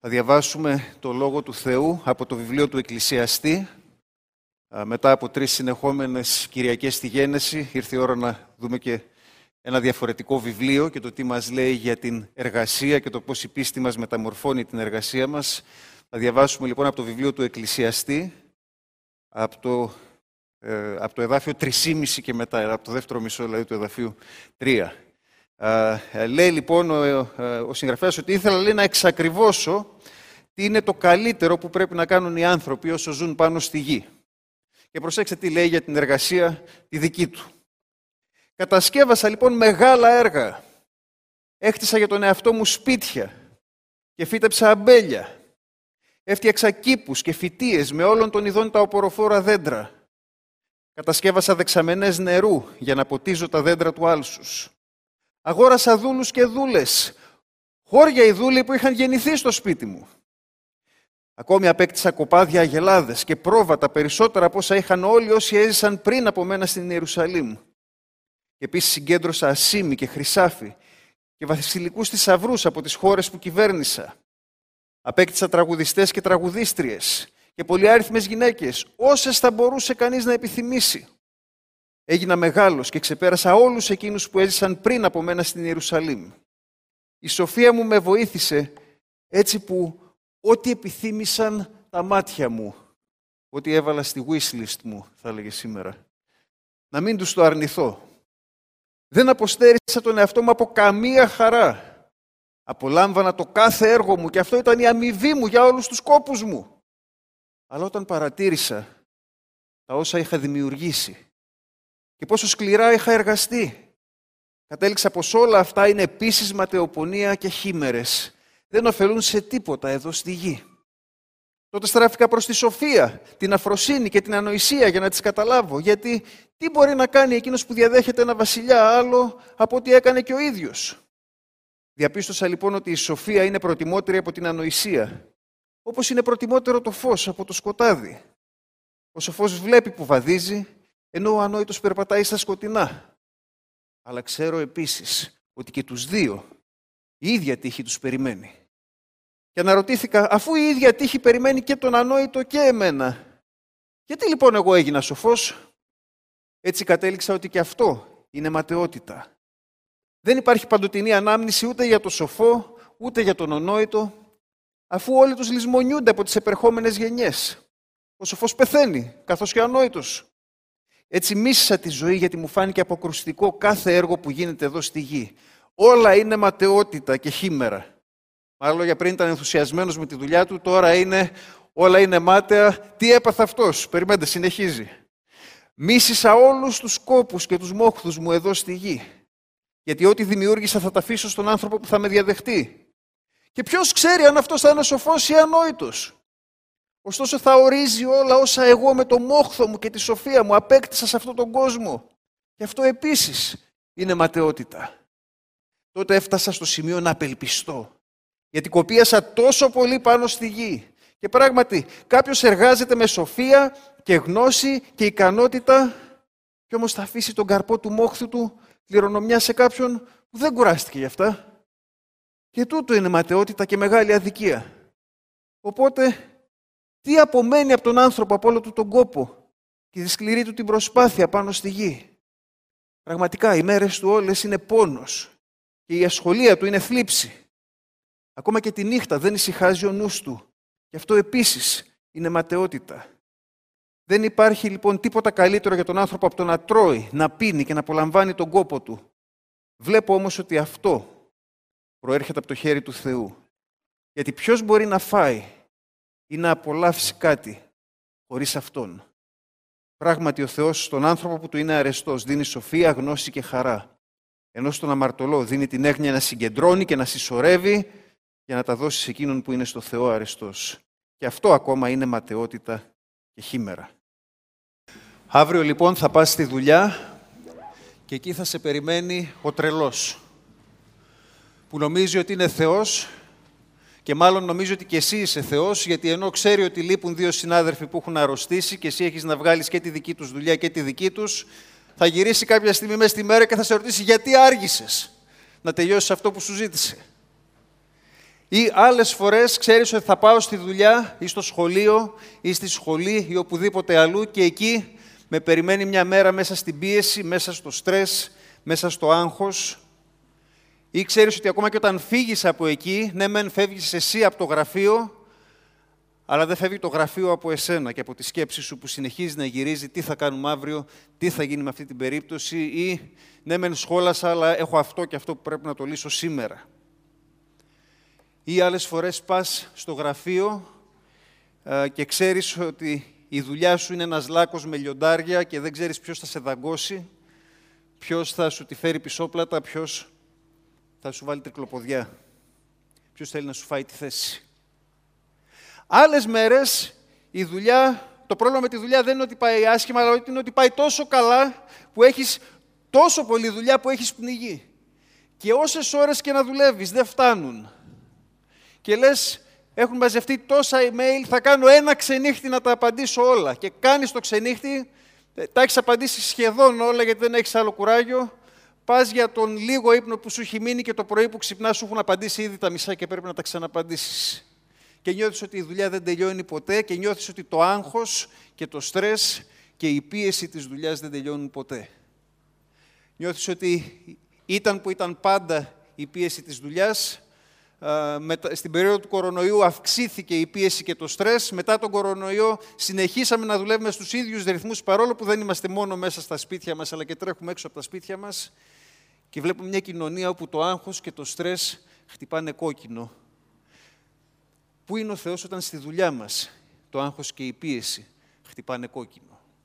Θα διαβάσουμε το Λόγο του Θεού από το βιβλίο του Εκκλησιαστή. Μετά από 3 συνεχόμενες Κυριακές στη Γένεση, ήρθε η ώρα να δούμε και ένα διαφορετικό βιβλίο και το τι μας λέει για την εργασία και το πώς η πίστη μας μεταμορφώνει την εργασία μας. Θα διαβάσουμε λοιπόν από το βιβλίο του Εκκλησιαστή, από το εδάφιο 3,5 και μετά, από το δεύτερο μισό δηλαδή του εδαφίου 3. Λέει λοιπόν ο συγγραφέας ότι ήθελα να εξακριβώσω τι είναι το καλύτερο που πρέπει να κάνουν οι άνθρωποι όσο ζουν πάνω στη γη. Και προσέξτε τι λέει για την εργασία τη δική του. Κατασκεύασα λοιπόν μεγάλα έργα. Έχτισα για τον εαυτό μου σπίτια και φύτεψα αμπέλια. Έφτιαξα κήπους και φυτίες με όλων των ειδών τα οποροφόρα δέντρα. Κατασκεύασα δεξαμενές νερού για να ποτίζω τα δέντρα του άλσους. Αγόρασα δούλους και δούλες, χώρια οι δούλοι που είχαν γεννηθεί στο σπίτι μου. Ακόμη απέκτησα κοπάδια αγελάδες και πρόβατα περισσότερα από όσα είχαν όλοι όσοι έζησαν πριν από μένα στην Ιερουσαλήμ. Και επίσης συγκέντρωσα ασήμι και χρυσάφι και βασιλικούς θησαυρούς από τις χώρες που κυβέρνησα. Απέκτησα τραγουδιστές και τραγουδίστριες και πολυάριθμες γυναίκες, όσες θα μπορούσε κανείς να επιθυμήσει. Έγινα μεγάλος και ξεπέρασα όλους εκείνους που έζησαν πριν από μένα στην Ιερουσαλήμ. Η σοφία μου με βοήθησε έτσι που ό,τι επιθύμησαν τα μάτια μου, ό,τι έβαλα στη wishlist μου, θα έλεγε σήμερα, να μην τους το αρνηθώ. Δεν αποστέρισα τον εαυτό μου από καμία χαρά. Απολάμβανα το κάθε έργο μου και αυτό ήταν η αμοιβή μου για όλους τους κόπους μου. Αλλά όταν παρατήρησα τα όσα είχα δημιουργήσει και πόσο σκληρά είχα εργαστεί, κατέληξα πως όλα αυτά είναι επίσης ματαιοπονία και χήμερες. Δεν ωφελούν σε τίποτα εδώ στη γη. Τότε στράφηκα προς τη σοφία, την αφροσύνη και την ανοησία για να τις καταλάβω. Γιατί τι μπορεί να κάνει εκείνος που διαδέχεται ένα βασιλιά άλλο από ό,τι έκανε και ο ίδιος. Διαπίστωσα λοιπόν ότι η σοφία είναι προτιμότερη από την ανοησία, όπως είναι προτιμότερο το φως από το σκοτάδι. Ο σοφός βλέπει που βαδίζει, ενώ ο ανόητος περπατάει στα σκοτεινά. Αλλά ξέρω επίσης ότι και τους δύο η ίδια τύχη τους περιμένει. Και αναρωτήθηκα, αφού η ίδια τύχη περιμένει και τον ανόητο και εμένα, γιατί λοιπόν εγώ έγινα σοφός? Έτσι κατέληξα ότι και αυτό είναι ματαιότητα. Δεν υπάρχει παντοτινή ανάμνηση ούτε για το σοφό, ούτε για τον ανόητο, αφού όλοι τους λησμονιούνται από τις επερχόμενες γενιές. Ο σοφός πεθαίνει, καθώς και ο ανόητος. Έτσι μίσησα τη ζωή γιατί μου φάνηκε αποκρουστικό κάθε έργο που γίνεται εδώ στη γη. Όλα είναι ματαιότητα και χήμερα. Με άλλα λόγια, πριν ήταν ενθουσιασμένος με τη δουλειά του, τώρα όλα είναι μάταια. Τι έπαθε αυτός? Περιμένετε, συνεχίζει. Μίσησα όλους τους κόπους και τους μόχθους μου εδώ στη γη. Γιατί ό,τι δημιούργησα θα τα αφήσω στον άνθρωπο που θα με διαδεχτεί. Και ποιος ξέρει αν αυτός θα είναι σοφός ή ανόητος? Ωστόσο θα ορίζει όλα όσα εγώ με το μόχθο μου και τη σοφία μου απέκτησα σε αυτόν τον κόσμο. Και αυτό επίσης είναι ματαιότητα. Τότε έφτασα στο σημείο να απελπιστώ. Γιατί κοπίασα τόσο πολύ πάνω στη γη. Και πράγματι κάποιος εργάζεται με σοφία και γνώση και ικανότητα και όμως θα αφήσει τον καρπό του μόχθου του κληρονομιά σε κάποιον που δεν κουράστηκε γι' αυτά. Και τούτο είναι ματαιότητα και μεγάλη αδικία. Οπότε τι απομένει από τον άνθρωπο από όλο του τον κόπο και τη σκληρή του την προσπάθεια πάνω στη γη? Πραγματικά οι μέρες του όλες είναι πόνος και η ασχολία του είναι θλίψη. Ακόμα και τη νύχτα δεν ησυχάζει ο νους του και αυτό επίσης είναι ματαιότητα. Δεν υπάρχει λοιπόν τίποτα καλύτερο για τον άνθρωπο από το να τρώει, να πίνει και να απολαμβάνει τον κόπο του. Βλέπω όμως ότι αυτό προέρχεται από το χέρι του Θεού. Γιατί ποιος μπορεί να φάει ή να απολαύσει κάτι χωρίς Αυτόν? Πράγματι ο Θεός στον άνθρωπο που του είναι αρεστός δίνει σοφία, γνώση και χαρά. Ενώ στον αμαρτωλό δίνει την έγνοια να συγκεντρώνει και να συσσωρεύει για να τα δώσει σε εκείνον που είναι στο Θεό αρεστός. Και αυτό ακόμα είναι ματαιότητα και χήμερα. Αύριο λοιπόν θα πας στη δουλειά και εκεί θα σε περιμένει ο τρελός που νομίζει ότι είναι Θεός και μάλλον νομίζει ότι και εσύ είσαι Θεός, γιατί ενώ ξέρει ότι λείπουν 2 συνάδελφοι που έχουν αρρωστήσει και εσύ έχεις να βγάλεις και τη δική τους δουλειά και τη δική τους, θα γυρίσει κάποια στιγμή μέσα στη μέρα και θα σε ρωτήσει γιατί άργησες να τελειώσεις αυτό που σου ζήτησε. Ή άλλες φορές ξέρεις ότι θα πάω στη δουλειά ή στο σχολείο ή στη σχολή ή οπουδήποτε αλλού και εκεί με περιμένει μια μέρα μέσα στην πίεση, μέσα στο στρες, μέσα στο άγχος. Ή ξέρεις ότι ακόμα και όταν φύγεις από εκεί, ναι μεν φεύγεις εσύ από το γραφείο, αλλά δεν φεύγει το γραφείο από εσένα και από τη σκέψη σου που συνεχίζει να γυρίζει τι θα κάνουμε αύριο, τι θα γίνει με αυτή την περίπτωση ή ναι μεν σχόλασα, αλλά έχω αυτό και αυτό που πρέπει να το λύσω σήμερα. Ή άλλες φορές πας στο γραφείο και ξέρεις ότι η δουλειά σου είναι ένας λάκκος με λιοντάρια και δεν ξέρεις ποιος θα σε δαγκώσει, ποιος θα σου τη φέρει πισόπλατα, ποιος θα σου βάλει τρικλοποδιά, ποιος θέλει να σου φάει τη θέση. Άλλες μέρες η δουλειά, το πρόβλημα με τη δουλειά δεν είναι ότι πάει άσχημα, αλλά είναι ότι πάει τόσο καλά που έχεις τόσο πολλή δουλειά που έχεις πνιγεί. Και όσες ώρες και να δουλεύεις δεν φτάνουν. Και λες, έχουν μαζευτεί τόσα email, θα κάνω ένα ξενύχτη να τα απαντήσω όλα. Και κάνεις το ξενύχτη, τα έχεις απαντήσει σχεδόν όλα γιατί δεν έχεις άλλο κουράγιο. Πας για τον λίγο ύπνο που σου έχει μείνει και το πρωί που ξυπνάς σου έχουν απαντήσει ήδη τα μισά και πρέπει να τα ξαναπαντήσεις. Και νιώθεις ότι η δουλειά δεν τελειώνει ποτέ και νιώθεις ότι το άγχος και το στρες και η πίεση της δουλειάς δεν τελειώνουν ποτέ. Νιώθεις ότι ήταν που ήταν πάντα η πίεση της δουλειάς, στην περίοδο του κορονοϊού αυξήθηκε η πίεση και το στρες, μετά τον κορονοϊό συνεχίσαμε να δουλεύουμε στους ίδιους ρυθμούς παρόλο που δεν είμαστε μόνο μέσα στα σπίτια μας αλλά και τρέχουμε έξω από τα σπίτια μας και βλέπουμε μια κοινωνία όπου το άγχος και το στρες χτυπάνε κόκκινο. Πού είναι ο Θεός όταν στη δουλειά μας το άγχος και η πίεση χτυπάνε κόκκινο?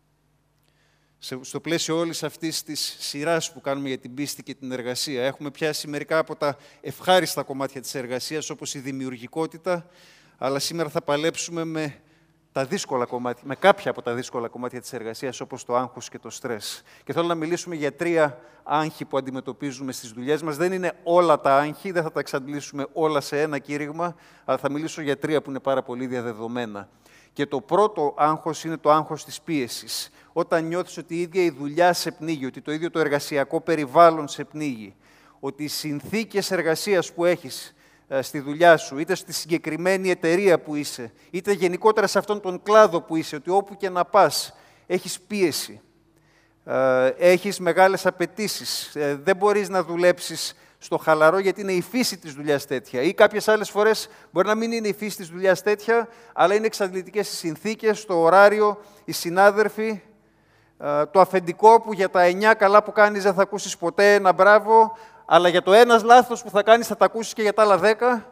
Στο πλαίσιο όλης αυτής της σειράς που κάνουμε για την πίστη και την εργασία, έχουμε πιάσει μερικά από τα ευχάριστα κομμάτια της εργασίας, όπως η δημιουργικότητα, αλλά σήμερα θα παλέψουμε με τα δύσκολα κομμάτια, με κάποια από τα δύσκολα κομμάτια της εργασίας, όπως το άγχος και το στρες. Και θέλω να μιλήσουμε για 3 άγχη που αντιμετωπίζουμε στις δουλειές μας. Δεν είναι όλα τα άγχη, δεν θα τα εξαντλήσουμε όλα σε ένα κήρυγμα, αλλά θα μιλήσω για 3 που είναι πάρα πολύ διαδεδομένα. Και το πρώτο άγχος είναι το άγχος της πίεσης. Όταν νιώθεις ότι η ίδια η δουλειά σε πνίγει, ότι το ίδιο το εργασιακό περιβάλλον σε πνίγει, ότι οι συνθήκες εργασίας που έχεις στη δουλειά σου, είτε στη συγκεκριμένη εταιρεία που είσαι, είτε γενικότερα σε αυτόν τον κλάδο που είσαι, ότι όπου και να πας έχεις πίεση, έχεις μεγάλες απαιτήσεις, δεν μπορείς να δουλέψεις στο χαλαρό γιατί είναι η φύση της δουλειάς τέτοια. Ή κάποιες άλλες φορές μπορεί να μην είναι η φύση της δουλειάς τέτοια, αλλά είναι εξαντλητικές οι συνθήκες, το ωράριο, οι συνάδελφοι, το αφεντικό που για τα 9 καλά που κάνεις δεν θα ακούσεις ποτέ ένα μπράβο, αλλά για το ένας λάθος που θα κάνεις θα τα ακούσεις και για τα άλλα 10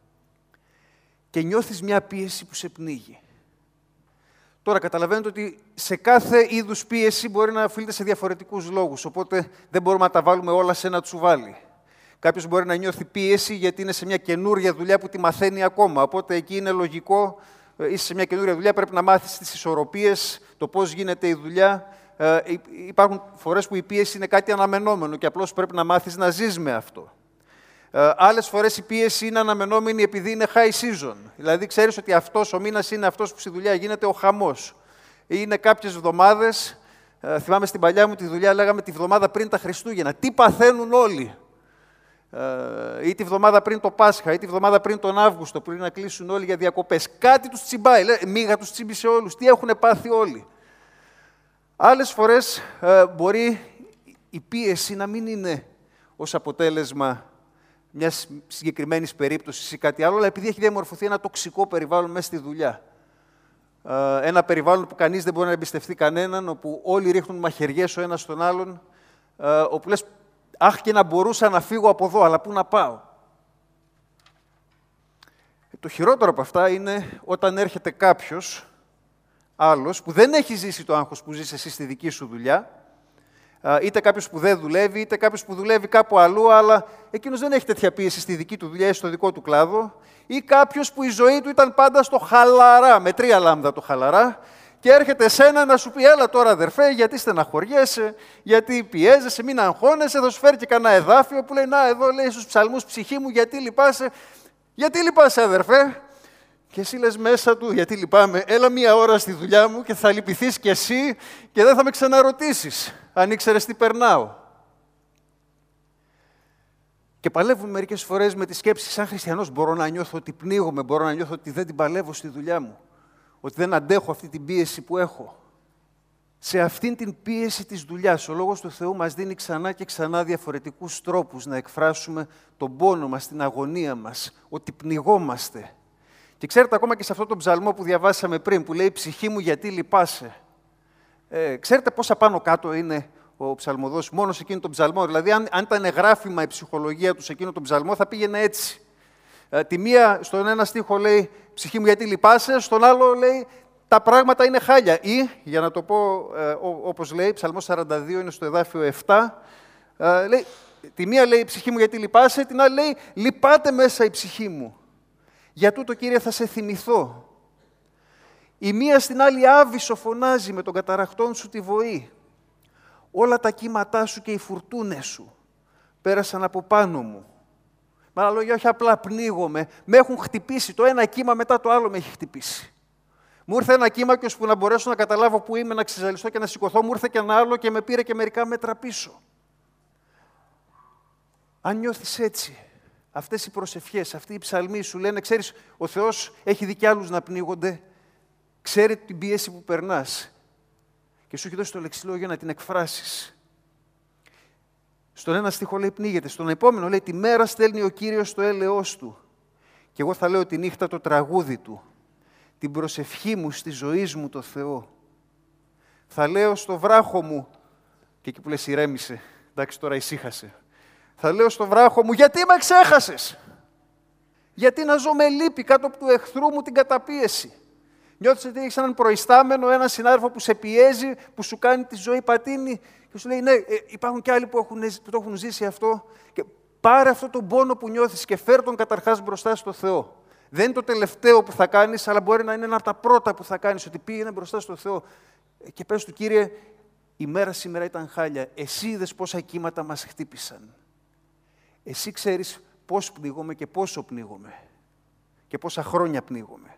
και νιώθεις μια πίεση που σε πνίγει. Τώρα καταλαβαίνετε ότι σε κάθε είδους πίεση μπορεί να οφείλεται σε διαφορετικούς λόγους, οπότε δεν μπορούμε να τα βάλουμε όλα σε ένα τσουβάλι. Κάποιος μπορεί να νιώθει πίεση γιατί είναι σε μια καινούργια δουλειά που τη μαθαίνει ακόμα, οπότε εκεί είναι λογικό, είσαι σε μια καινούργια δουλειά, πρέπει να μάθεις τις ισορροπίες, το πώς γίνεται η δουλειά. Υπάρχουν φορές που η πίεση είναι κάτι αναμενόμενο και απλώς πρέπει να μάθεις να ζεις με αυτό. Άλλες φορές η πίεση είναι αναμενόμενη επειδή είναι high season. Δηλαδή ξέρεις ότι αυτός ο μήνας είναι αυτός που στη δουλειά γίνεται ο χαμός. Είναι κάποιες εβδομάδες, θυμάμαι στην παλιά μου τη δουλειά λέγαμε τη βδομάδα πριν τα Χριστούγεννα. Τι παθαίνουν όλοι. Ή τη βδομάδα πριν το Πάσχα, ή τη βδομάδα πριν τον Αύγουστο, πριν να κλείσουν όλοι για διακοπές. Κάτι τους τσιμπάει, μίγα τους τσίμπησε όλους. Τι έχουν πάθει όλοι. Άλλες φορές μπορεί η πίεση να μην είναι ως αποτέλεσμα μιας συγκεκριμένης περίπτωσης ή κάτι άλλο, αλλά επειδή έχει διαμορφωθεί ένα τοξικό περιβάλλον μέσα στη δουλειά. Ένα περιβάλλον που κανείς δεν μπορεί να εμπιστευτεί κανέναν, όπου όλοι ρίχνουν μαχαιριές ο ένας στον άλλον, όπου λες, αχ και να μπορούσα να φύγω από εδώ, αλλά πού να πάω. Το χειρότερο από αυτά είναι όταν έρχεται κάποιος άλλος που δεν έχει ζήσει το άγχος που ζεις εσύ στη δική σου δουλειά, είτε κάποιος που δεν δουλεύει, είτε κάποιος που δουλεύει κάπου αλλού, αλλά εκείνος δεν έχει τέτοια πίεση στη δική του δουλειά ή στο δικό του κλάδο, ή κάποιος που η ζωή του ήταν πάντα στο χαλαρά, με 3 λάμδα το χαλαρά, και έρχεται εσένα να σου πει, έλα τώρα αδερφέ, γιατί στεναχωριέσαι, γιατί πιέζεσαι, μην αγχώνεσαι, θα σου φέρει και κανένα εδάφιο που λέει, να εδώ λέει στους ψαλμούς ψυχή μου, γιατί λυπάσαι αδερφέ. Και εσύ λες μέσα του, γιατί λυπάμαι, έλα 1 ώρα στη δουλειά μου και θα λυπηθείς κι εσύ και δεν θα με ξαναρωτήσεις, αν ήξερες τι περνάω. Και παλεύουμε μερικές φορές με τη σκέψη, σαν χριστιανός μπορώ να νιώθω ότι πνίγομαι, μπορώ να νιώθω ότι δεν την παλεύω στη δουλειά μου, ότι δεν αντέχω αυτή την πίεση που έχω. Σε αυτήν την πίεση της δουλειάς, ο Λόγος του Θεού μας δίνει ξανά και ξανά διαφορετικούς τρόπους να εκφράσουμε τον πόνο μας, την αγωνία μας, ότι πνιγόμαστε. Και ξέρετε, ακόμα και σε αυτό τον ψαλμό που διαβάσαμε πριν, που λέει «Ψυχή μου, γιατί λυπάσαι». Ξέρετε πόσα πάνω κάτω είναι ο ψαλμοδός, μόνο σε εκείνο τον ψαλμό. Δηλαδή, αν ήταν γράφημα η ψυχολογία του σε εκείνο τον ψαλμό, θα πήγαινε έτσι. Τη μία, στον ένα στίχο λέει «Ψυχή μου, γιατί λυπάσαι», στον άλλο λέει «Τα πράγματα είναι χάλια». Ή, για να το πω όπως λέει, ψαλμός 42 είναι στο εδάφιο 7, λέει, τη μία λέει «Ψυχή μου, γιατί λυπάσαι», την άλλη λέει «Λυπάται μέσα η ψυχή μου. Για τούτο, Κύριε, θα σε θυμηθώ». Η μία στην άλλη άβυσσο φωνάζει με τον καταραχτών σου τη βοή. Όλα τα κύματά σου και οι φουρτούνες σου πέρασαν από πάνω μου. Με άλλα λόγια, όχι απλά πνίγομαι, με έχουν χτυπήσει. Το ένα κύμα μετά το άλλο με έχει χτυπήσει. Μου ήρθε ένα κύμα και ώσπου να μπορέσω να καταλάβω που είμαι, να ξεζαλιστώ και να σηκωθώ, μου ήρθε και ένα άλλο και με πήρε και μερικά μέτρα πίσω. Αν νιώθεις έτσι, αυτές οι προσευχές, αυτοί οι ψαλμοί σου λένε, ξέρεις, ο Θεός έχει δει κι άλλους να πνίγονται, ξέρει την πίεση που περνάς και σου έχει δώσει το λεξιλόγιο να την εκφράσεις. Στον ένα στίχο λέει πνίγεται, στον επόμενο λέει τη μέρα στέλνει ο Κύριος το έλεος του και εγώ θα λέω τη νύχτα το τραγούδι του, την προσευχή μου στη ζωή μου το Θεό. Θα λέω στο βράχο μου, και εκεί που λες ηρέμησε, εντάξει τώρα ησύχασε, θα λέω στο βράχο μου, γιατί με ξέχασες, γιατί να ζω με λύπη κάτω από του εχθρού μου την καταπίεση. Νιώθεις ότι έχεις έναν προϊστάμενο, έναν συνάδελφο που σε πιέζει, που σου κάνει τη ζωή πατίνη και σου λέει ναι, υπάρχουν και άλλοι που το έχουν ζήσει αυτό και πάρε αυτό τον πόνο που νιώθεις και φέρ τον καταρχάς μπροστά στο Θεό. Δεν είναι το τελευταίο που θα κάνεις, αλλά μπορεί να είναι ένα από τα πρώτα που θα κάνεις, ότι πήγαινε μπροστά στο Θεό και πες του Κύριε, η μέρα σήμερα ήταν χάλια, εσύ είδες πόσα κύματα μας χτύπησαν. Εσύ ξέρεις πώς πνίγομαι και πόσο πνίγομαι και πόσα χρόνια πνίγομαι.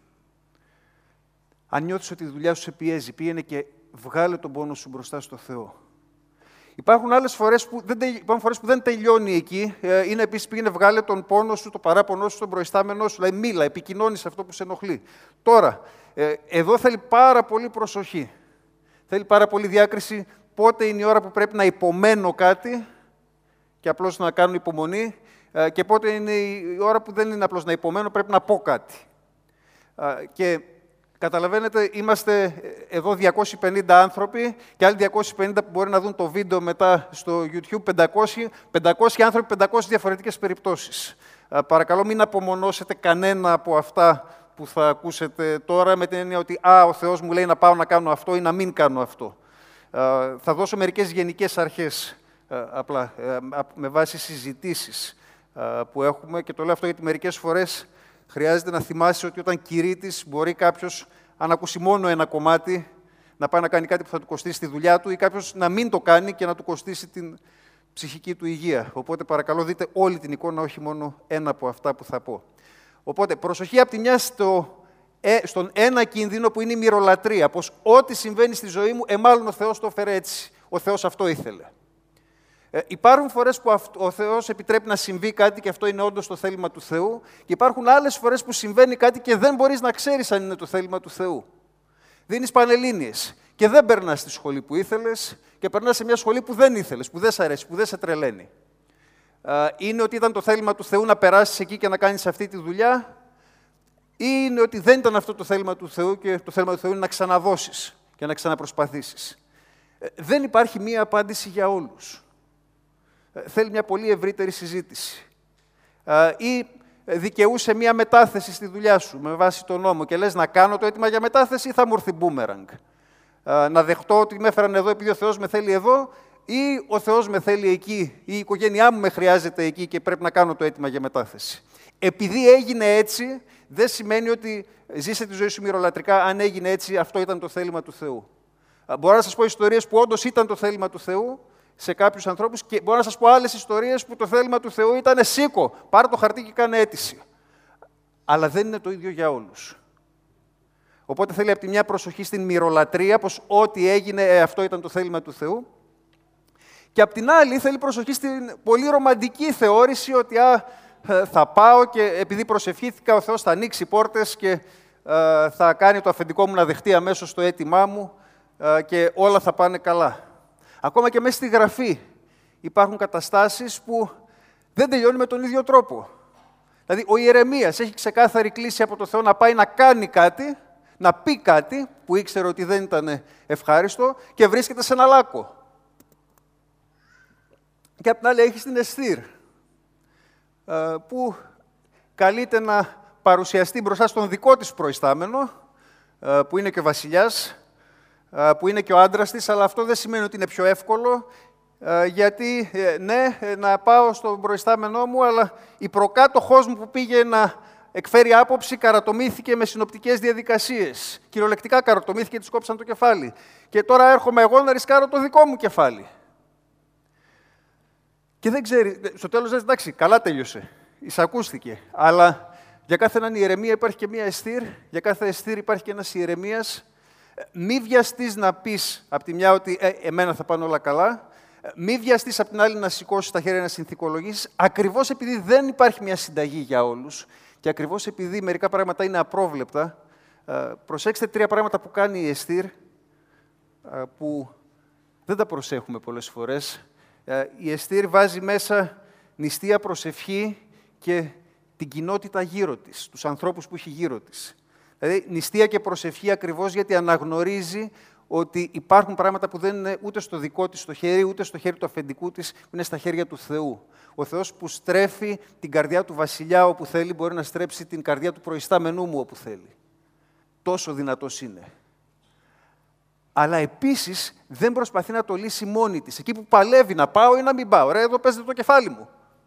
Αν νιώθεις ότι η δουλειά σου σε πιέζει, πήγαινε και βγάλε τον πόνο σου μπροστά στο Θεό. Υπάρχουν άλλες φορές που δεν τελειώνει εκεί. Είναι επίσης πήγαινε βγάλε τον πόνο σου, το παράπονό σου, τον προϊστάμενό σου. Δηλαδή μίλα, επικοινώνεις αυτό που σε ενοχλεί. Τώρα, εδώ θέλει πάρα πολύ προσοχή. Θέλει πάρα πολύ διάκριση πότε είναι η ώρα που πρέπει να υπομένω κάτι και απλώς να κάνω υπομονή και πότε είναι η ώρα που δεν είναι απλώς να υπομένω, πρέπει να πω κάτι. Και καταλαβαίνετε, είμαστε εδώ 250 άνθρωποι και άλλοι 250 που μπορεί να δουν το βίντεο μετά στο YouTube, 500 άνθρωποι, 500 διαφορετικές περιπτώσεις. Παρακαλώ μην απομονώσετε κανένα από αυτά που θα ακούσετε τώρα με την έννοια ότι ο Θεός μου λέει να πάω να κάνω αυτό ή να μην κάνω αυτό. Θα δώσω μερικές γενικές αρχές, απλά, με βάση συζητήσεις που έχουμε και το λέω αυτό γιατί μερικές φορές χρειάζεται να θυμάσαι ότι όταν κηρύττεις μπορεί κάποιος, αν ακούσει μόνο ένα κομμάτι, να πάει να κάνει κάτι που θα του κοστίσει τη δουλειά του ή κάποιος να μην το κάνει και να του κοστίσει την ψυχική του υγεία. Οπότε παρακαλώ δείτε όλη την εικόνα, όχι μόνο ένα από αυτά που θα πω. Οπότε προσοχή από τη μια στον ένα κίνδυνο που είναι η μυρολατρεία, πως ό,τι συμβαίνει στη ζωή μου, μάλλον ο Θεός το έφερε έτσι. Ο Θεός αυτό ήθελε. Υπάρχουν φορές που ο Θεός επιτρέπει να συμβεί κάτι και αυτό είναι όντως το θέλημα του Θεού και υπάρχουν άλλες φορές που συμβαίνει κάτι και δεν μπορείς να ξέρεις αν είναι το θέλημα του Θεού. Δίνεις πανελλήνιες και δεν περνάς στη σχολή που ήθελες και περνάς σε μια σχολή που δεν ήθελες, που δεν σε αρέσει, που δεν σε τρελαίνει. Είναι ότι ήταν το θέλημα του Θεού να περάσεις εκεί και να κάνεις αυτή τη δουλειά ή είναι ότι δεν ήταν αυτό το θέλημα του Θεού και το θέλημα του Θεού είναι να ξαναδώσεις και να ξαναπροσπαθήσεις. Δεν υπάρχει μία απάντηση για όλους. Θέλει μια πολύ ευρύτερη συζήτηση. Ή δικαιούσε μια μετάθεση στη δουλειά σου με βάση τον νόμο και λες να κάνω το αίτημα για μετάθεση ή θα μου έρθει μπούμεραγκ. Να δεχτώ ότι με έφεραν εδώ επειδή ο Θεός με θέλει εδώ ή ο Θεός με θέλει εκεί ή η οικογένειά μου με χρειάζεται εκεί και πρέπει να κάνω το αίτημα για μετάθεση. Επειδή έγινε έτσι, δεν σημαίνει ότι ζήσε τη ζωή σου μυρολατρικά. Αν έγινε έτσι, αυτό ήταν το θέλημα του Θεού. Μπορώ να σας πω ιστορίες που όντως ήταν το θέλημα του Θεού σε κάποιους ανθρώπους και μπορώ να σας πω άλλες ιστορίες που το θέλημα του Θεού ήταν σήκω, πάρε το χαρτί και κάνε αίτηση. Αλλά δεν είναι το ίδιο για όλους. Οπότε θέλει από τη μια προσοχή στην μυρολατρεία, πως ό,τι έγινε αυτό ήταν το θέλημα του Θεού. Και απ' την άλλη θέλει προσοχή στην πολύ ρομαντική θεώρηση ότι θα πάω και επειδή προσευχήθηκα ο Θεός θα ανοίξει πόρτες και θα κάνει το αφεντικό μου να δεχτεί αμέσως το αίτημά μου και όλα θα πάνε καλά. Ακόμα και μέσα στη Γραφή υπάρχουν καταστάσεις που δεν τελειώνουν με τον ίδιο τρόπο. Δηλαδή, ο Ιερεμίας έχει ξεκάθαρη κλίση από το Θεό να πάει να κάνει κάτι, να πει κάτι που ήξερε ότι δεν ήταν ευχάριστο και βρίσκεται σε ένα λάκκο. Και απ' την άλλη έχει την Εστίρ, που καλείται να παρουσιαστεί μπροστά στον δικό της προϊστάμενο, που είναι και ο βασιλιάς, που είναι και ο άντρας της, αλλά αυτό δεν σημαίνει ότι είναι πιο εύκολο, γιατί ναι, να πάω στον προϊστάμενό μου, αλλά η προκάτοχός μου που πήγε να εκφέρει άποψη καρατομήθηκε με συνοπτικές διαδικασίες. Κυριολεκτικά καρατομήθηκε και της κόψαν το κεφάλι. Και τώρα έρχομαι εγώ να ρισκάρω το δικό μου κεφάλι. Και δεν ξέρει, στο τέλος λες, εντάξει, καλά τέλειωσε, εισακούστηκε. Αλλά για κάθε έναν Ιερεμία υπάρχει και μία Εστίρ, για κάθε Εστίρ υπάρχει και ένας Ιερεμίας. Μη βιαστείς να πεις απ' τη μια ότι εμένα θα πάνε όλα καλά, μη βιαστείς απ' την άλλη να σηκώσεις τα χέρια να συνθηκολογήσεις, ακριβώς επειδή δεν υπάρχει μια συνταγή για όλους και ακριβώς επειδή μερικά πράγματα είναι απρόβλεπτα. Προσέξτε 3 πράγματα που κάνει η Εστίρ, που δεν τα προσέχουμε πολλές φορές. Η Εστίρ βάζει μέσα νηστεία, προσευχή και την κοινότητα γύρω της, τους ανθρώπους που έχει γύρω της. Δηλαδή, νηστεία και προσευχή ακριβώς γιατί αναγνωρίζει ότι υπάρχουν πράγματα που δεν είναι ούτε στο δικό της το χέρι, ούτε στο χέρι του αφεντικού της, που είναι στα χέρια του Θεού. Ο Θεός που στρέφει την καρδιά του βασιλιά όπου θέλει, μπορεί να στρέψει την καρδιά του προϊστάμενού μου όπου θέλει. Τόσο δυνατός είναι. Αλλά επίσης δεν προσπαθεί να το λύσει μόνη της. Εκεί που παλεύει να πάω ή να μην πάω. Ρε, εδώ παίζεται το κεφάλι μου.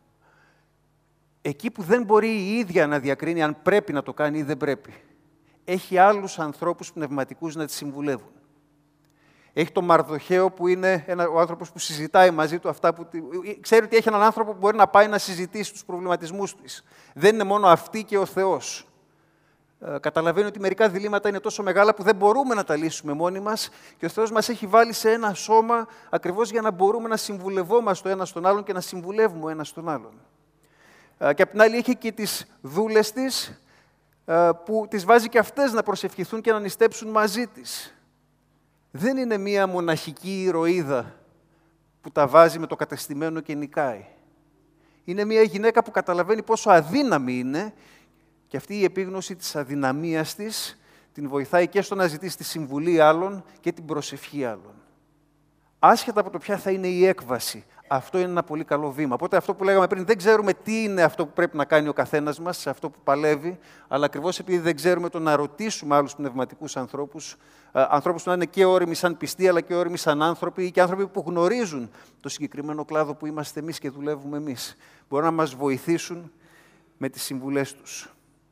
Εκεί που δεν μπορεί η ίδια να διακρίνει αν πρέπει να το κάνει ή δεν πρέπει. Έχει άλλους ανθρώπους πνευματικούς να τη συμβουλεύουν. Έχει τον Μαρδοχαίο που είναι ο άνθρωπος που συζητάει μαζί του αυτά που... Ξέρει ότι έχει έναν άνθρωπο που μπορεί να πάει να συζητήσει τους προβληματισμούς της. Δεν είναι μόνο αυτή και ο Θεός. Καταλαβαίνει ότι μερικά διλήμματα είναι τόσο μεγάλα που δεν μπορούμε να τα λύσουμε μόνοι μας και ο Θεός μας έχει βάλει σε ένα σώμα ακριβώς για να μπορούμε να συμβουλευόμαστε ο ένας τον άλλον και να συμβουλεύουμε ο ένας τον άλλον. Και απ' την άλλη έχει και τις δούλες της που τις βάζει και αυτές να προσευχηθούν και να νηστέψουν μαζί της. Δεν είναι μία μοναχική ηρωίδα που τα βάζει με το κατεστημένο και νικάει. Είναι μία γυναίκα που καταλαβαίνει πόσο αδύναμη είναι και αυτή η επίγνωση της αδυναμίας της την βοηθάει και στο να ζητήσει τη συμβουλή άλλων και την προσευχή άλλων. Άσχετα από το ποια θα είναι η έκβαση, αυτό είναι ένα πολύ καλό βήμα. Οπότε αυτό που λέγαμε πριν, δεν ξέρουμε τι είναι αυτό που πρέπει να κάνει ο καθένας μας, σε αυτό που παλεύει, αλλά ακριβώς επειδή δεν ξέρουμε το να ρωτήσουμε άλλους πνευματικούς ανθρώπους, ανθρώπους που να είναι και όριμοι σαν πιστοί, αλλά και όριμοι σαν άνθρωποι ή και άνθρωποι που γνωρίζουν το συγκεκριμένο κλάδο που είμαστε εμείς και δουλεύουμε εμείς. Μπορούν να μας βοηθήσουν με τις συμβουλές τους.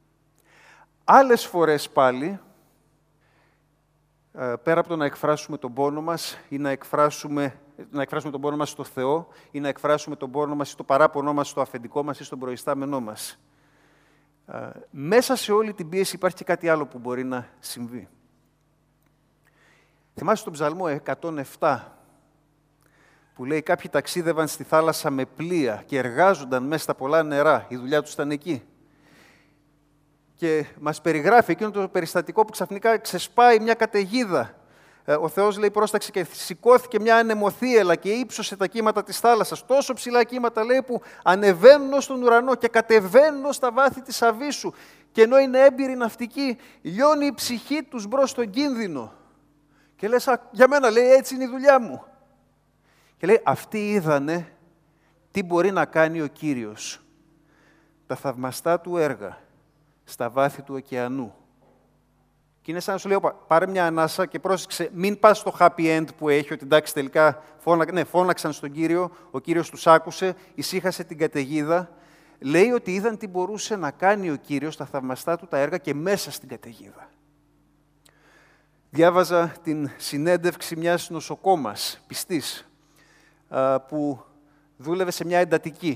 Άλλες φορές πάλι, πέρα από το να εκφράσουμε τον πόνο μας ή να εκφράσουμε τον πόνο μας στο Θεό ή να εκφράσουμε τον πόνο μας ή το παράπονό μας στο αφεντικό μας ή στον προϊστάμενό μας, μέσα σε όλη την πίεση υπάρχει και κάτι άλλο που μπορεί να συμβεί. Θυμάστε τον Ψαλμό 107, που λέει κάποιοι ταξίδευαν στη θάλασσα με πλοία και εργάζονταν μέσα στα πολλά νερά, η δουλειά τους ήταν εκεί. Και μας περιγράφει εκείνο το περιστατικό που ξαφνικά ξεσπάει μια καταιγίδα. Ο Θεός, λέει, πρόσταξε και σηκώθηκε μια ανεμοθύελα και ύψωσε τα κύματα της θάλασσας. Τόσο ψηλά κύματα, λέει, που ανεβαίνουν στον ουρανό και κατεβαίνουν στα βάθη της αβύσσου. Και ενώ είναι έμπειροι ναυτικοί, λιώνει η ψυχή τους μπρος στον κίνδυνο. Και λες, για μένα, λέει, έτσι είναι η δουλειά μου. Και λέει, αυτοί είδανε τι μπορεί να κάνει ο Κύριος. Τα θαυμαστά του έργα στα βάθη του ωκεανού. Και είναι σαν να σου λέω, πάρε μια ανάσα και πρόσεξε, μην πας στο happy end που έχει, ότι εντάξει τελικά φώναξαν στον Κύριο, ο Κύριος τους άκουσε, ησύχασε την καταιγίδα. Λέει ότι είδαν τι μπορούσε να κάνει ο Κύριος, τα θαυμαστά του τα έργα και μέσα στην καταιγίδα. Διάβαζα την συνέντευξη μιας νοσοκόμας, πιστής, που δούλευε σε μια εντατική.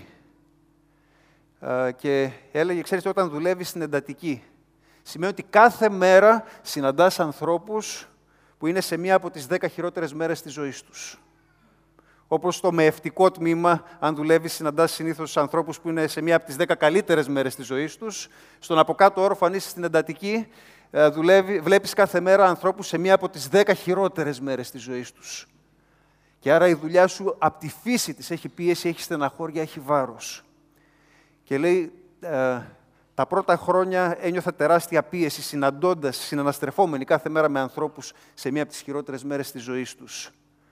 Και έλεγε, ξέρεις, όταν δουλεύεις στην εντατική, σημαίνει ότι κάθε μέρα συναντάς ανθρώπους που είναι σε μία από τις 10 χειρότερες μέρες της ζωής τους. Όπως στο μεευτικό τμήμα, αν δουλεύεις, συναντάς συνήθως ανθρώπους που είναι σε μία από τις 10 καλύτερες μέρες της ζωής τους. Στον από κάτω όροφο, αν είσαι στην εντατική, βλέπεις κάθε μέρα ανθρώπους σε μία από τις 10 χειρότερες μέρες της ζωής τους. Και άρα η δουλειά σου από τη φύση της έχει πίεση, έχει στεναχώρια, έχει βάρος. Και λέει, τα πρώτα χρόνια ένιωθα τεράστια πίεση, συναναστρεφόμενοι κάθε μέρα με ανθρώπους σε μία από τις χειρότερες μέρες της ζωής τους.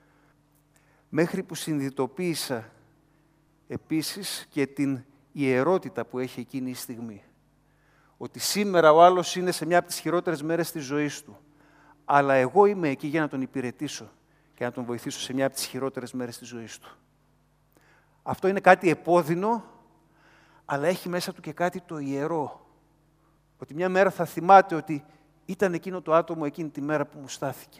Μέχρι που συνειδητοποίησα επίσης και την ιερότητα που έχει εκείνη η στιγμή. Ότι σήμερα ο άλλος είναι σε μια από τις χειρότερες μέρες της ζωής του. Αλλά εγώ είμαι εκεί για να τον υπηρετήσω και να τον βοηθήσω σε μια από τις χειρότερες μέρες της ζωής του. Αυτό είναι κάτι επώδυνο, αλλά έχει μέσα του και κάτι το ιερό. Ότι μια μέρα θα θυμάται ότι ήταν εκείνο το άτομο εκείνη τη μέρα που μου στάθηκε.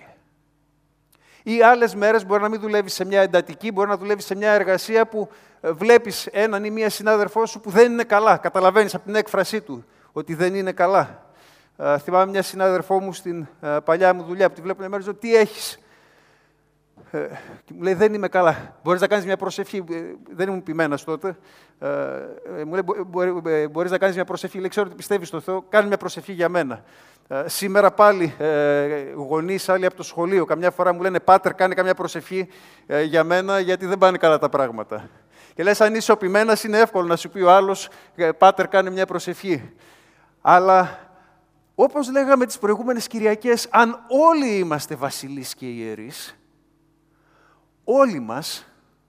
Ή άλλες μέρες μπορεί να μην δουλεύεις σε μια εντατική, μπορεί να δουλεύεις σε μια εργασία που βλέπεις έναν ή μια συνάδελφό σου που δεν είναι καλά. Καταλαβαίνεις από την έκφρασή του ότι δεν είναι καλά. Θυμάμαι μια συνάδελφό μου στην παλιά μου δουλειά που τη βλέπω μια μέρα, λέω, τι έχεις? Και μου λέει, δεν είμαι καλά. Μπορείς να κάνεις μια προσευχή? Δεν ήμουν ποιμένας τότε. Μου λέει, μπορείς να κάνεις μια προσευχή? Λέει, ξέρω ότι πιστεύεις στο Θεό, κάνε μια προσευχή για μένα. Σήμερα πάλι γονείς άλλοι από το σχολείο, καμιά φορά μου λένε, πάτερ, κάνε καμιά προσευχή για μένα, γιατί δεν πάνε καλά τα πράγματα. Και λες, αν είσαι ο ποιμένας, είναι εύκολο να σου πει ο άλλος, πάτερ, κάνε μια προσευχή. Αλλά όπως λέγαμε τις προηγούμενες Κυριακές, αν όλοι είμαστε βασιλείς και ιερείς, όλοι μας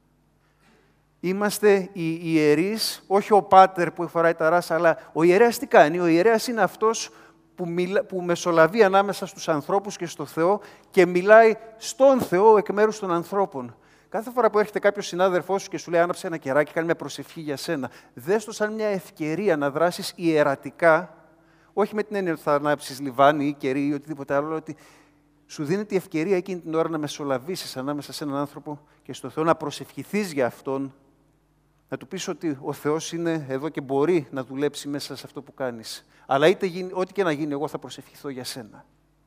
είμαστε οι ιερείς, όχι ο πάτερ που φοράει τα ράσα, αλλά ο ιερέας τι κάνει? Ο ιερέας είναι αυτός που μεσολαβεί ανάμεσα στους ανθρώπους και στο Θεό και μιλάει στον Θεό εκ μέρους των ανθρώπων. Κάθε φορά που έρχεται κάποιος συνάδελφός σου και σου λέει άναψε ένα κεράκι, κάνει μια προσευχή για σένα, δες το σαν μια ευκαιρία να δράσεις ιερατικά, όχι με την έννοια ότι θα ανάψεις λιβάνι ή κερί ή οτιδήποτε άλλο, αλλά ότι σου δίνεται η ευκαιρία εκείνη την ώρα να μεσολαβήσεις ανάμεσα σε έναν άνθρωπο και στο Θεό, να προσευχηθείς για Αυτόν, να του πεις ότι ο Θεός είναι εδώ και μπορεί να δουλέψει μέσα σε αυτό που κάνεις. Αλλά ό,τι και να γίνει, εγώ θα προσευχηθώ για σένα.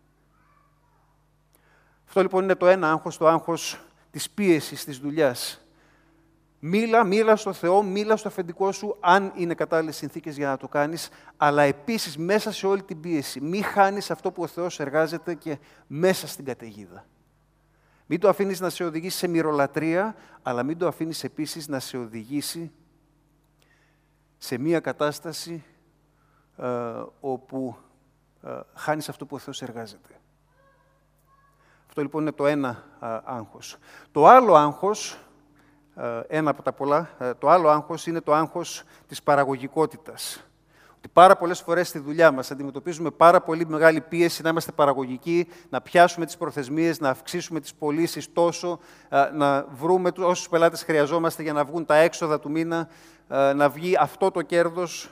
Αυτό λοιπόν είναι το ένα άγχος, το άγχος της πίεσης της δουλειάς. Μίλα στο Θεό, μίλα στο αφεντικό σου, αν είναι κατάλληλες συνθήκες για να το κάνεις, αλλά επίσης μέσα σε όλη την πίεση. Μην χάνεις αυτό που ο Θεός εργάζεται και μέσα στην καταιγίδα. Μην το αφήνεις να σε οδηγήσει σε μυρολατρεία, αλλά μην το αφήνεις επίσης να σε οδηγήσει σε μία κατάσταση όπου χάνεις αυτό που ο Θεός εργάζεται. Αυτό λοιπόν είναι το ένα άγχος. Το άλλο άγχος, ένα από τα πολλά, το άλλο άγχος είναι το άγχος της παραγωγικότητας. Ότι πάρα πολλές φορές στη δουλειά μας αντιμετωπίζουμε πάρα πολύ μεγάλη πίεση να είμαστε παραγωγικοί, να πιάσουμε τις προθεσμίες, να αυξήσουμε τις πωλήσεις τόσο, να βρούμε όσους πελάτες χρειαζόμαστε για να βγουν τα έξοδα του μήνα, να βγει αυτό το κέρδος.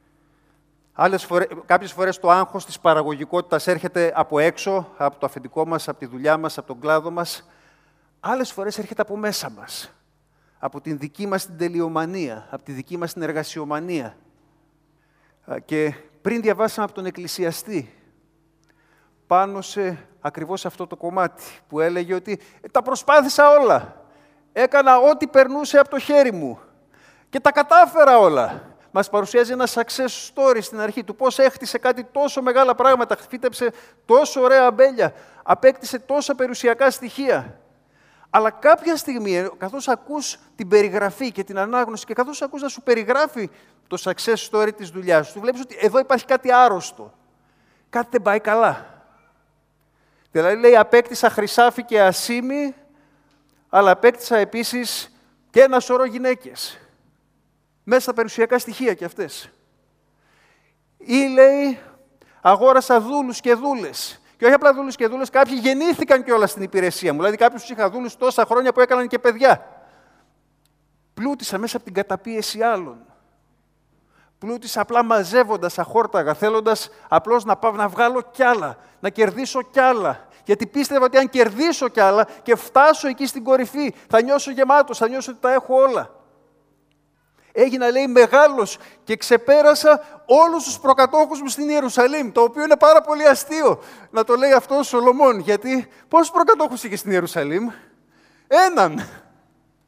Κάποιες φορές το άγχος της παραγωγικότητας έρχεται από έξω, από το αφεντικό μας, από τη δουλειά μας, από τον κλάδο μας. Άλλες φορές έρχεται από μέσα μας, από την δική μας την τελειομανία, από τη δική μας την εργασιομανία. Και πριν διαβάσαμε από τον Εκκλησιαστή, πάνω σε ακριβώς αυτό το κομμάτι, που έλεγε ότι τα προσπάθησα όλα, έκανα ό,τι περνούσε από το χέρι μου και τα κατάφερα όλα. Μας παρουσιάζει ένα success story στην αρχή του πώς έχτισε κάτι τόσο μεγάλα πράγματα, φύτεψε τόσο ωραία αμπέλια, απέκτησε τόσα περιουσιακά στοιχεία. Αλλά κάποια στιγμή, καθώς ακούς την περιγραφή και την ανάγνωση και καθώς ακούς να σου περιγράφει το success story της δουλειάς σου, βλέπεις ότι εδώ υπάρχει κάτι άρρωστο. Κάτι δεν πάει καλά. Δηλαδή, λέει, απέκτησα χρυσάφι και ασήμι, αλλά απέκτησα επίσης και ένα σωρό γυναίκες. Μέσα στα περιουσιακά στοιχεία κι αυτές. Ή, λέει, αγόρασα δούλους και δούλες. Και όχι απλά δούλους και δούλες, κάποιοι γεννήθηκαν κιόλας στην υπηρεσία μου. Δηλαδή, κάποιους είχα δούλους τόσα χρόνια που έκαναν και παιδιά. Πλούτησα μέσα από την καταπίεση άλλων. Πλούτησα απλά μαζεύοντας αχόρταγα, θέλοντας απλώς να βγάλω κι άλλα, να κερδίσω κι άλλα. Γιατί πίστευα ότι αν κερδίσω κι άλλα και φτάσω εκεί στην κορυφή, θα νιώσω γεμάτος, θα νιώσω ότι τα έχω όλα. Έγινα, λέει, μεγάλος και ξεπέρασα όλους τους προκατόχους μου στην Ιερουσαλήμ, το οποίο είναι πάρα πολύ αστείο να το λέει αυτό ο Σολομών, γιατί πόσους προκατόχους είχε στην Ιερουσαλήμ? Έναν.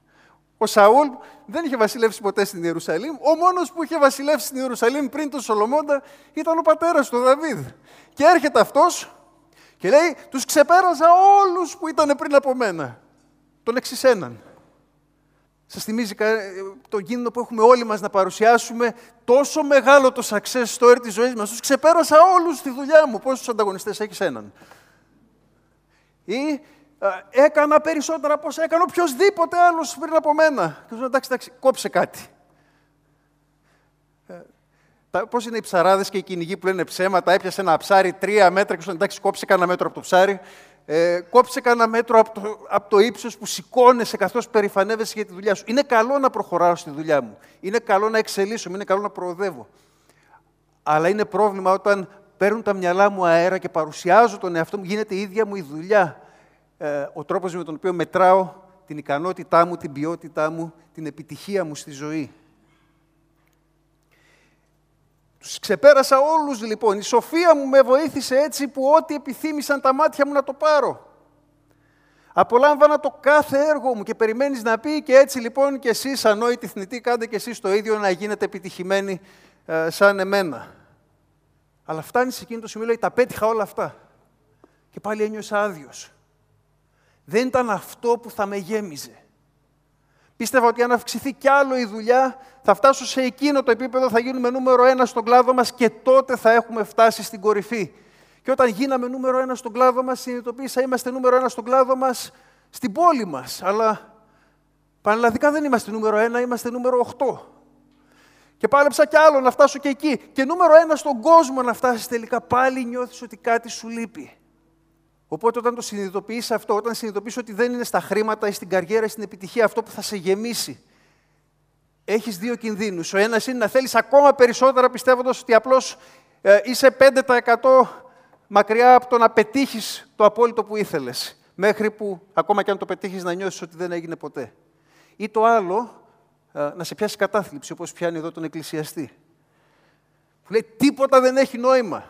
Ο Σαούλ δεν είχε βασιλεύσει ποτέ στην Ιερουσαλήμ. Ο μόνος που είχε βασιλεύσει στην Ιερουσαλήμ πριν τον Σολομώντα ήταν ο πατέρας του, ο Δαβίδ. Και έρχεται αυτός και λέει, τους ξεπέρασα όλους που ήταν πριν από μένα. Τον εξισέναν. Σας θυμίζει τον κίνδυνο που έχουμε όλοι μας να παρουσιάσουμε τόσο μεγάλο το success story της ζωής μας. Τους ξεπέρασα όλους στη δουλειά μου. Πόσους ανταγωνιστές έχεις? Έναν. Ή έκανα περισσότερα από όσα έκανε οποιοσδήποτε άλλος πριν από μένα. Και σου εντάξει, κόψε κάτι. Πώς είναι οι ψαράδες και οι κυνηγοί που λένε ψέματα? Έπιασε ένα ψάρι 3 μέτρα και σου εντάξει, κόψε κανένα μέτρο από το ψάρι. Κόψε κανένα μέτρο από το ύψος που σηκώνεσαι καθώς περηφανεύεσαι για τη δουλειά σου. Είναι καλό να προχωράω στη δουλειά μου. Είναι καλό να εξελίσσομαι. Είναι καλό να προοδεύω. Αλλά είναι πρόβλημα όταν παίρνουν τα μυαλά μου αέρα και παρουσιάζω τον εαυτό μου, γίνεται η ίδια μου η δουλειά. Ο τρόπος με τον οποίο μετράω την ικανότητά μου, την ποιότητά μου, την επιτυχία μου στη ζωή. Τους ξεπέρασα όλους λοιπόν. Η σοφία μου με βοήθησε έτσι που ό,τι επιθύμησαν τα μάτια μου να το πάρω. Απολάμβανα το κάθε έργο μου και περιμένεις να πει και έτσι λοιπόν και εσείς ανόητοι θνητοί κάντε και εσείς το ίδιο να γίνετε επιτυχημένοι σαν εμένα. Αλλά φτάνει σε εκείνο το σημείο, λέει, τα πέτυχα όλα αυτά. Και πάλι ένιωσα άδειος. Δεν ήταν αυτό που θα με γέμιζε. Πίστευα ότι αν αυξηθεί κι άλλο η δουλειά, θα φτάσω σε εκείνο το επίπεδο, θα γίνουμε νούμερο 1 στον κλάδο μας και τότε θα έχουμε φτάσει στην κορυφή. Και όταν γίναμε νούμερο 1 στον κλάδο μας, συνειδητοποίησα, είμαστε νούμερο 1 στον κλάδο μας στην πόλη μας. Αλλά πανελλαδικά δεν είμαστε νούμερο 1, είμαστε νούμερο 8. Και πάλεψα κι άλλο να φτάσω και εκεί. Και νούμερο 1 στον κόσμο να φτάσεις τελικά, πάλι νιώθεις ότι κάτι σου λείπει. Οπότε όταν το συνειδητοποιείς αυτό, όταν συνειδητοποιείς ότι δεν είναι στα χρήματα ή στην καριέρα ή στην επιτυχία αυτό που θα σε γεμίσει, έχεις δύο κινδύνους. Ο ένας είναι να θέλεις ακόμα περισσότερα πιστεύοντας ότι απλώς είσαι 5% μακριά από το να πετύχεις το απόλυτο που ήθελες. Μέχρι που ακόμα και αν το πετύχεις να νιώσεις ότι δεν έγινε ποτέ. Ή το άλλο, να σε πιάσει κατάθλιψη όπως πιάνει εδώ τον εκκλησιαστή. Που λέει τίποτα δεν έχει νόημα.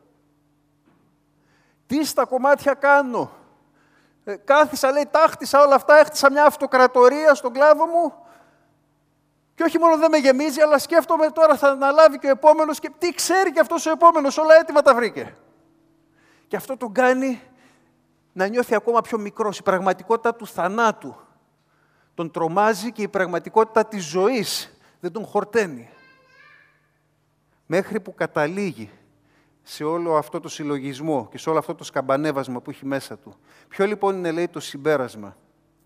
Τι στα κομμάτια κάνω. Κάθισα, λέει, τάχτισα όλα αυτά, έχτισα μια αυτοκρατορία στον κλάδο μου και όχι μόνο δεν με γεμίζει, αλλά σκέφτομαι τώρα θα αναλάβει και ο επόμενος και τι ξέρει και αυτός ο επόμενος, όλα έτοιμα τα βρήκε. Και αυτό τον κάνει να νιώθει ακόμα πιο μικρός. Η πραγματικότητα του θανάτου τον τρομάζει και η πραγματικότητα της ζωής δεν τον χορταίνει. Μέχρι που καταλήγει σε όλο αυτό το συλλογισμό και σε όλο αυτό το σκαμπανέβασμα που έχει μέσα του. Ποιο λοιπόν είναι, λέει, το συμπέρασμα?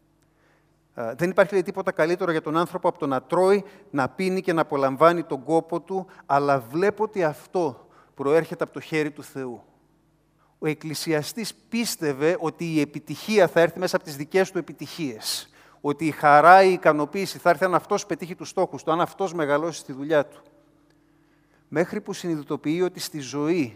Δεν υπάρχει, λέει, τίποτα καλύτερο για τον άνθρωπο από το να τρώει, να πίνει και να απολαμβάνει τον κόπο του, αλλά βλέπω ότι αυτό προέρχεται από το χέρι του Θεού. Ο εκκλησιαστής πίστευε ότι η επιτυχία θα έρθει μέσα από τις δικές του επιτυχίες. Ότι η χαρά, η ικανοποίηση θα έρθει αν αυτός πετύχει τους στόχους του, αν αυτός μεγαλώσει στη δουλειά του. Μέχρι που συνειδητοποιεί ότι στη ζωή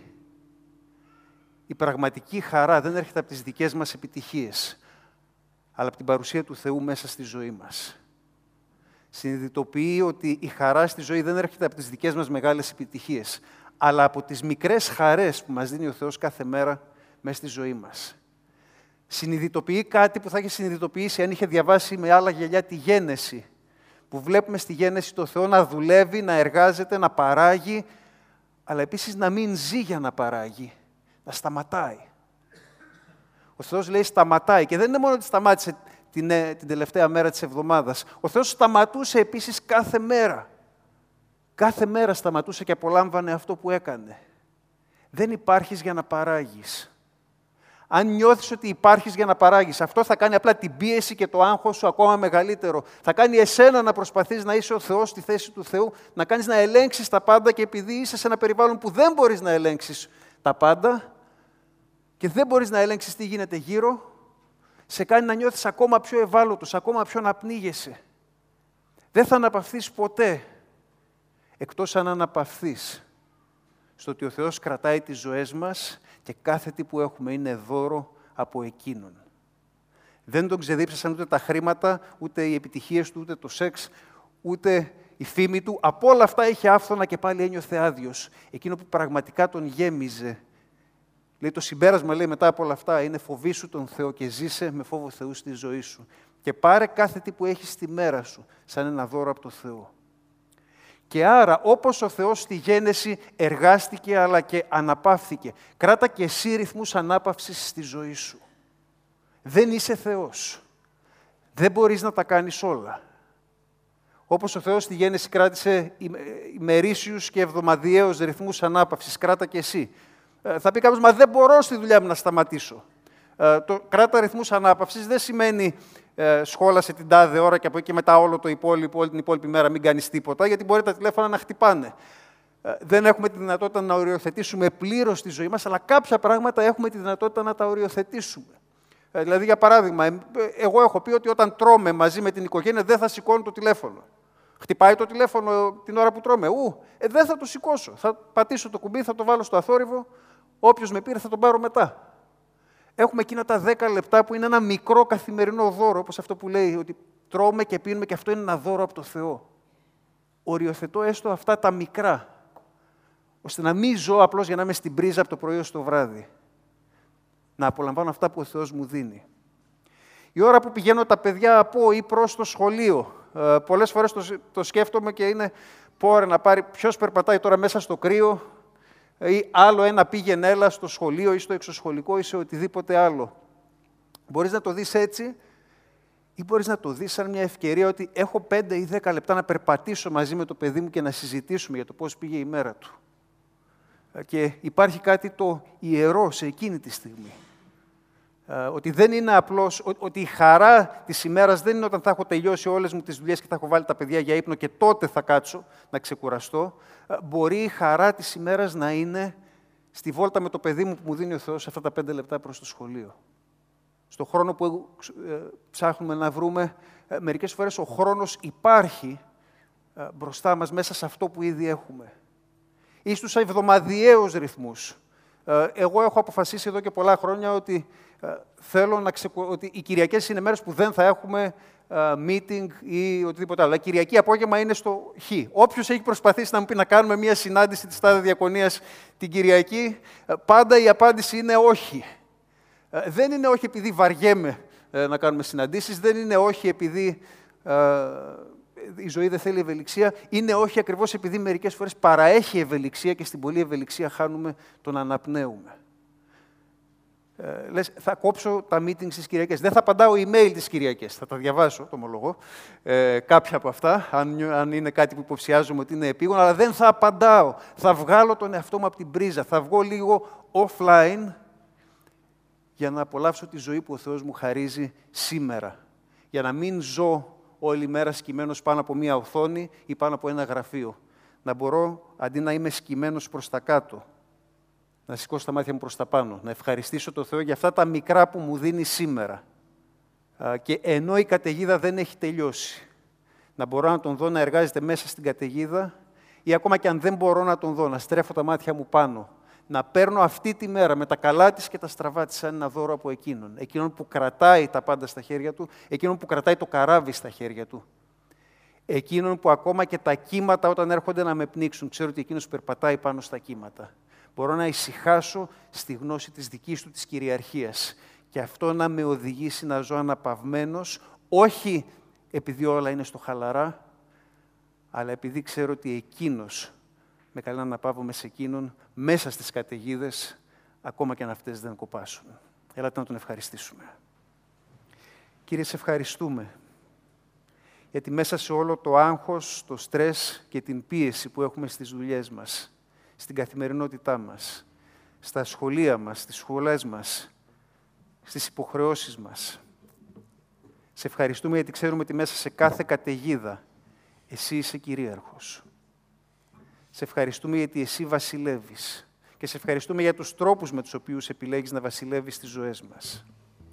η πραγματική χαρά δεν έρχεται από τις δικές μας επιτυχίες, αλλά από την παρουσία του Θεού μέσα στη ζωή μας. Συνειδητοποιεί ότι η χαρά στη ζωή δεν έρχεται από τις δικές μας μεγάλες επιτυχίες, αλλά από τις μικρές χαρές που μας δίνει ο Θεός κάθε μέρα μέσα στη ζωή μας. Συνειδητοποιεί κάτι που θα είχε συνειδητοποιήσει αν είχε διαβάσει με άλλα γυαλιά τη Γένεση, που βλέπουμε στη Γένεση το Θεό να δουλεύει, να εργάζεται, να παράγει, αλλά επίσης να μην ζει για να παράγει, να σταματάει. Ο Θεός, λέει, σταματάει και δεν είναι μόνο ότι σταμάτησε την τελευταία μέρα της εβδομάδας. Ο Θεός σταματούσε επίσης κάθε μέρα. Κάθε μέρα σταματούσε και απολάμβανε αυτό που έκανε. Δεν υπάρχεις για να παράγεις. Αν νιώθεις ότι υπάρχεις για να παράγεις, αυτό θα κάνει απλά την πίεση και το άγχος σου ακόμα μεγαλύτερο. Θα κάνει εσένα να προσπαθείς να είσαι ο Θεός στη θέση του Θεού, να κάνεις να ελέγξεις τα πάντα και επειδή είσαι σε ένα περιβάλλον που δεν μπορείς να ελέγξεις τα πάντα και δεν μπορείς να ελέγξεις τι γίνεται γύρω, σε κάνει να νιώθεις ακόμα πιο ευάλωτος, ακόμα πιο να πνίγεσαι. Δεν θα αναπαυθείς ποτέ, εκτός αν αναπαυθείς στο ότι ο Θεός κρατάει τις ζωές μας και κάθε τι που έχουμε είναι δώρο από Εκείνον. Δεν τον ξεδίψασαν ούτε τα χρήματα, ούτε οι επιτυχίες του, ούτε το σεξ, ούτε η φήμη του. Από όλα αυτά είχε άφθονα και πάλι ένιωθε άδειος. Εκείνο που πραγματικά τον γέμιζε. Λέει, το συμπέρασμα, λέει, μετά από όλα αυτά είναι φοβήσου τον Θεό και ζήσε με φόβο Θεού στη ζωή σου. και πάρε κάθε τι που έχεις στη μέρα σου, σαν ένα δώρο από το Θεό. Και άρα, όπως ο Θεός στη γέννηση εργάστηκε αλλά και αναπαύθηκε, κράτα και εσύ ρυθμούς ανάπαυσης στη ζωή σου. Δεν είσαι Θεός. Δεν μπορείς να τα κάνεις όλα. Όπως ο Θεός στη γέννηση κράτησε ημερήσιους και εβδομαδιαίους ρυθμούς ανάπαυσης, κράτα και εσύ. Θα πει κάποιος, μα δεν μπορώ στη δουλειά μου να σταματήσω. Το κράτα ρυθμούς ανάπαυσης δεν σημαίνει σχόλασε την τάδε ώρα και από εκεί και μετά όλη την υπόλοιπη μέρα μην κάνεις τίποτα, γιατί μπορεί τα τηλέφωνα να χτυπάνε. Δεν έχουμε τη δυνατότητα να οριοθετήσουμε πλήρως τη ζωή μας, αλλά κάποια πράγματα έχουμε τη δυνατότητα να τα οριοθετήσουμε. Δηλαδή, για παράδειγμα, εγώ έχω πει ότι όταν τρώμε μαζί με την οικογένεια δεν θα σηκώνω το τηλέφωνο. Χτυπάει το τηλέφωνο την ώρα που τρώμε. Δεν θα το σηκώσω. Θα πατήσω το κουμπί, θα το βάλω στο αθόρυβο. Όποιος με πήρε θα τον πάρω μετά. Έχουμε εκείνα τα 10 λεπτά που είναι ένα μικρό καθημερινό δώρο, όπως αυτό που λέει ότι τρώμε και πίνουμε και αυτό είναι ένα δώρο από το Θεό. Οριοθετώ έστω αυτά τα μικρά, ώστε να μην ζω απλώς για να είμαι στην πρίζα από το πρωί ως το βράδυ. Να απολαμβάνω αυτά που ο Θεός μου δίνει. Η ώρα που πηγαίνω τα παιδιά από ή προς το σχολείο, πολλές φορές το σκέφτομαι και είναι πόρε να πάρει ποιος περπατάει τώρα μέσα στο κρύο ή άλλο ένα πήγαινε έλα στο σχολείο ή στο εξωσχολικό ή σε οτιδήποτε άλλο. Μπορείς να το δεις έτσι ή μπορείς να το δεις σαν μια ευκαιρία ότι έχω 5 ή 10 λεπτά να περπατήσω μαζί με το παιδί μου και να συζητήσουμε για το πώς πήγε η μέρα του. Και υπάρχει κάτι το ιερό σε εκείνη τη στιγμή. Ότι δεν είναι απλώς, ότι η χαρά της ημέρας δεν είναι όταν θα έχω τελειώσει όλες μου τις δουλειές και θα έχω βάλει τα παιδιά για ύπνο και τότε θα κάτσω να ξεκουραστώ. Μπορεί η χαρά της ημέρας να είναι στη βόλτα με το παιδί μου που μου δίνει ο Θεός αυτά τα 5 λεπτά προς το σχολείο. Στο χρόνο που ψάχνουμε να βρούμε, μερικές φορές ο χρόνος υπάρχει μπροστά μας μέσα σε αυτό που ήδη έχουμε. Ή στους εβδομαδιαίους ρυθμούς. Εγώ έχω αποφασίσει εδώ και πολλά χρόνια ότι θέλω ότι οι Κυριακές είναι μέρες που δεν θα έχουμε meeting ή οτιδήποτε άλλο. Κυριακή απόγευμα είναι στο Χ. Όποιος έχει προσπαθήσει να μου πει να κάνουμε μια συνάντηση της τάδε διακονίας την Κυριακή, πάντα η απάντηση είναι όχι. Δεν είναι όχι επειδή βαριέμαι να κάνουμε συναντήσεις, δεν είναι όχι επειδή η ζωή δεν θέλει ευελιξία, είναι όχι ακριβώς επειδή μερικές φορές παραέχει ευελιξία και στην πολλή ευελιξία χάνουμε το να αναπνέουμε. Λες, θα κόψω τα meetings τις Κυριακές. Δεν θα απαντάω email τις Κυριακές. Θα τα διαβάσω, το ομολογώ, κάποια από αυτά, αν είναι κάτι που υποψιάζομαι ότι είναι επίγον, αλλά δεν θα απαντάω. Θα βγάλω τον εαυτό μου από την πρίζα. Θα βγω λίγο offline για να απολαύσω τη ζωή που ο Θεός μου χαρίζει σήμερα. Για να μην ζω όλη μέρα σκυμμένος πάνω από μία οθόνη ή πάνω από ένα γραφείο. Να μπορώ, αντί να είμαι σκυμμένος προς τα κάτω, να σηκώσω τα μάτια μου προς τα πάνω, να ευχαριστήσω τον Θεό για αυτά τα μικρά που μου δίνει σήμερα. Και ενώ η καταιγίδα δεν έχει τελειώσει, να μπορώ να τον δω να εργάζεται μέσα στην καταιγίδα ή ακόμα και αν δεν μπορώ να τον δω, να στρέφω τα μάτια μου πάνω, να παίρνω αυτή τη μέρα με τα καλά της και τα στραβά της σαν ένα δώρο από εκείνον. Εκείνον που κρατάει τα πάντα στα χέρια του, εκείνον που κρατάει το καράβι στα χέρια του. Εκείνον που ακόμα και τα κύματα όταν έρχονται να με πνίξουν, ξέρω ότι εκείνος περπατάει πάνω στα κύματα. Μπορώ να ησυχάσω στη γνώση της δικής του της κυριαρχίας και αυτό να με οδηγήσει να ζω αναπαυμένος, όχι επειδή όλα είναι στο χαλαρά, αλλά επειδή ξέρω ότι εκείνος με καλεί να αναπαύομαι σε εκείνον μέσα στις καταιγίδες, ακόμα και αν αυτές δεν κοπάσουν. Έλατε να τον ευχαριστήσουμε. Κύριε, σε ευχαριστούμε, γιατί μέσα σε όλο το άγχος, το στρες και την πίεση που έχουμε στις δουλειές μας, στην καθημερινότητά μας, στα σχολεία μας, στις σχολές μας, στις υποχρεώσεις μας. Σε ευχαριστούμε γιατί ξέρουμε ότι μέσα σε κάθε καταιγίδα εσύ είσαι κυρίαρχος. Σε ευχαριστούμε γιατί εσύ βασιλεύεις και σε ευχαριστούμε για τους τρόπους με τους οποίους επιλέγεις να βασιλεύεις στις ζωές μας.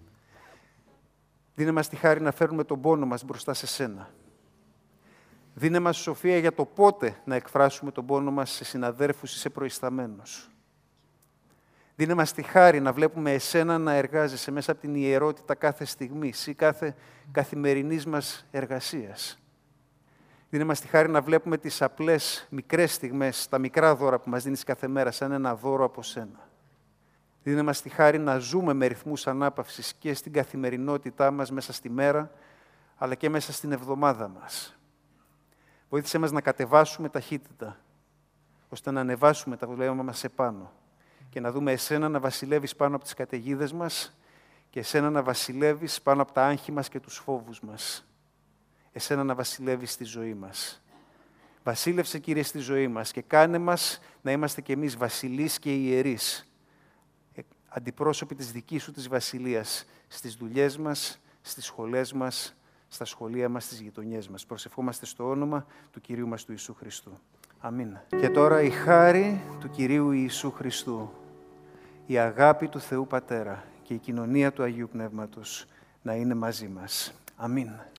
Δίνε μας τη χάρη να φέρνουμε τον πόνο μας μπροστά σε σένα. Δίνε μας σοφία για το πότε να εκφράσουμε τον πόνο μας σε συναδέρφους ή σε προϊσταμένους. Δίνε μας τη χάρη να βλέπουμε εσένα να εργάζεσαι μέσα από την ιερότητα κάθε στιγμής ή κάθε καθημερινής μας εργασίας. Δίνε μας τη χάρη να βλέπουμε τις απλές, μικρές στιγμές, τα μικρά δώρα που μας δίνεις κάθε μέρα, σαν ένα δώρο από σένα. Δίνε μας τη χάρη να ζούμε με ρυθμούς ανάπαυσης και στην καθημερινότητά μας μέσα στη μέρα, αλλά και μέσα στην εβδομάδα μας. Βοήθησέ μας να κατεβάσουμε ταχύτητα, ώστε να ανεβάσουμε τα βλέμμα μας επάνω και να δούμε εσένα να βασιλεύεις πάνω από τις καταιγίδες μας και εσένα να βασιλεύεις πάνω από τα άγχη μας και τους φόβους μας. Εσένα να βασιλεύεις στη ζωή μας. Βασίλευσε, Κύριε, στη ζωή μας και κάνε μας να είμαστε κι εμείς βασιλείς και ιερείς, αντιπρόσωποι της δικής σου της βασιλείας, στις δουλειές μας, στις σχολές μας, στα σχολεία μας, στις γειτονιές μας. Προσευχόμαστε στο όνομα του Κυρίου μας του Ιησού Χριστού. Αμήν. Και τώρα η χάρη του Κυρίου Ιησού Χριστού, η αγάπη του Θεού Πατέρα και η κοινωνία του Αγίου Πνεύματος να είναι μαζί μας. Αμήν.